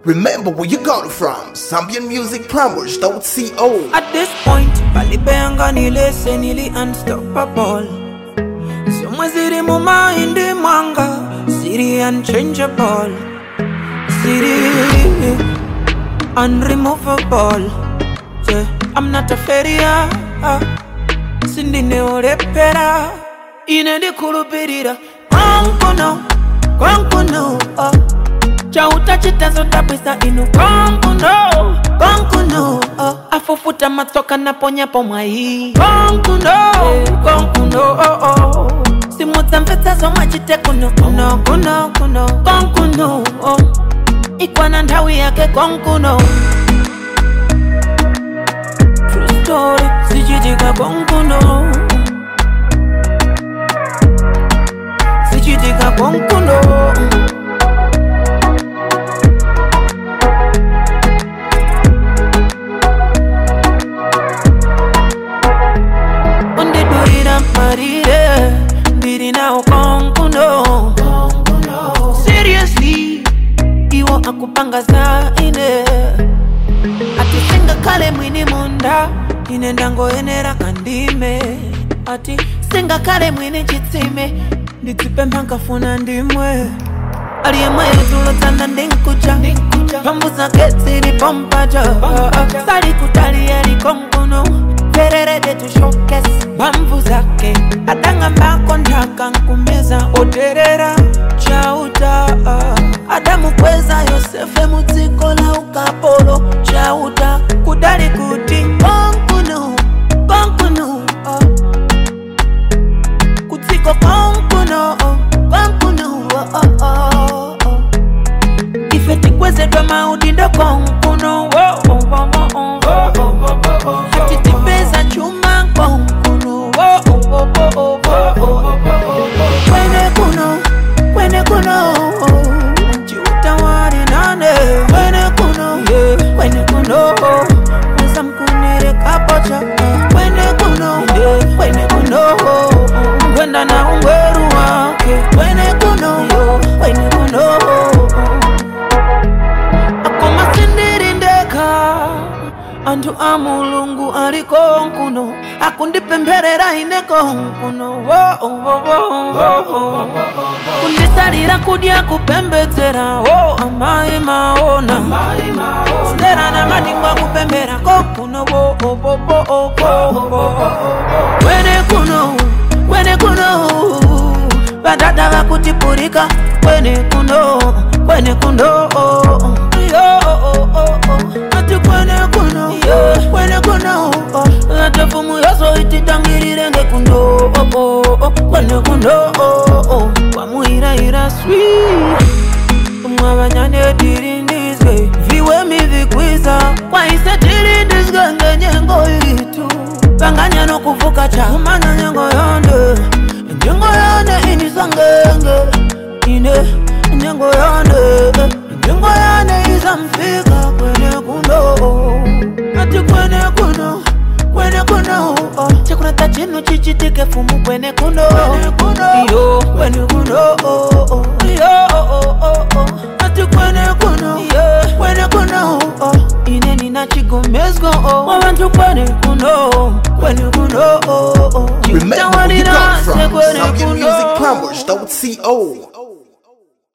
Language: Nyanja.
Remember where you got it from. ZambianMusicPromos.co. At this point, Balibenga nilese nili unstoppable. Somaziri muma indi manga, city unchangeable, city unremovable. Yeah, I'm not a failure. Sindi ne orepera, ine di kulubirira. Konkuno, chauta chitazo tapisa inu konkuno, afufuta matoka na ponya pomai. Konkuno, simuta mfeta so machite kuno, konkuno, ikwana ndawi yake konkuno. True story, sijitika konkuno. Sijitika konkuno. Seriously, iwo akupanga zaine. Ati singa kale mwini munda, inenda ngoenera kandime. Ati singa kale mwini chitime, nditipe mpanka funa ndimwe. Aliyemwe tulotanda ndinkucha, pambuza ketsiri pompaja. Sari kutali yari konkuno, vererede tu showcase bambu zake. Adanga mbako ntaka nkumeza oderera chauta. Adamu kweza Yosefe mutiko la ukapolo chauta. Kudari kuti konkuno, kutiko konkuno. Ifeti kweze dwa maudindo konkuno. Hati tipeza chuma konkuno. Kwene kuno, chiuta wari nane. Kwene kuno, wasa mkunere kapocha. Kwene kuno, kwenda na ungweru wake. Kwene kuno, akoma sindiri ndeka. Antu amulungu ari konkuno, akundipemberera ine konkuno. Kundisalira kudya kupembedzera, amai maona. Stera na maningwa kupembera konkuno. Kwene kuno, badada vakutipurika. Kwene kuno, ati kwene kuno, atafumu yoso ititangirire nge kuno. Kwene kuno, wamuira sweet. Mwabanyane dirindizwe, viwe mivikwiza. Kwa ise dirindizwe nge nyengo itu. Banganya no kufuka cha umana nyengo yonde. Nyengo yonde inisangenge. Nyengo yonde izamfika. Kwene kuno, ati kwene kuno. Chakuna tachinu chichitike fumu. Kwene kuno, yo kwene kuno. Ati kwene kuno, ine nina chigomezgo. Wabantu kwene kuno. Remember where you got it from. ZambianMusicPromos.co.